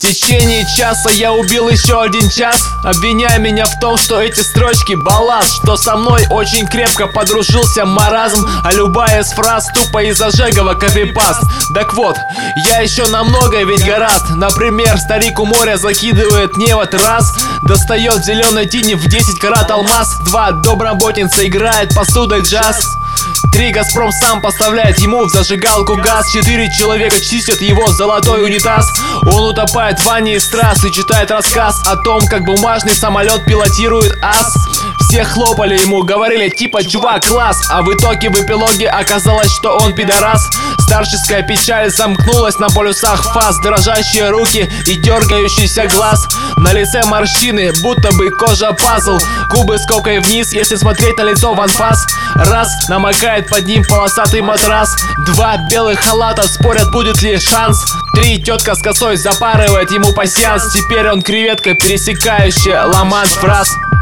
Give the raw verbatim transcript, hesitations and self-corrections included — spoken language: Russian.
течение часа я убил еще один час, обвиняя меня в том, что эти строчки балласт, что со мной очень крепко подружился маразм, а любая из фраз тупо из Ожегова копипаст. Так вот, я еще на многое ведь гораст. Например, старик у моря закидывает невод раз, достает в зеленой тине в десять карат алмаз. Два, домработница играет посудой джаз. Три, Газпром сам поставляет ему в зажигалку газ. Четыре, человека чистят его золотой унитаз. Он утопает в ванне из трасс и читает рассказ о том, как бумажный самолет пилотирует ас. Все хлопали ему, говорили типа чувак класс, а в итоге в эпилоге оказалось, что он пидорас. Старческая печаль замкнулась на полюсах фаз, дрожащие руки и дергающийся глаз. На лице морщины, будто бы кожа пазл, губы скобкой вниз, если смотреть на лицо в анфас. Раз, намокает под ним полосатый матрас. Два, белых халата спорят, будет ли шанс. Три, тетка с косой запарывает ему пасьянс. Теперь он креветка, пересекающая ла-манш фраз.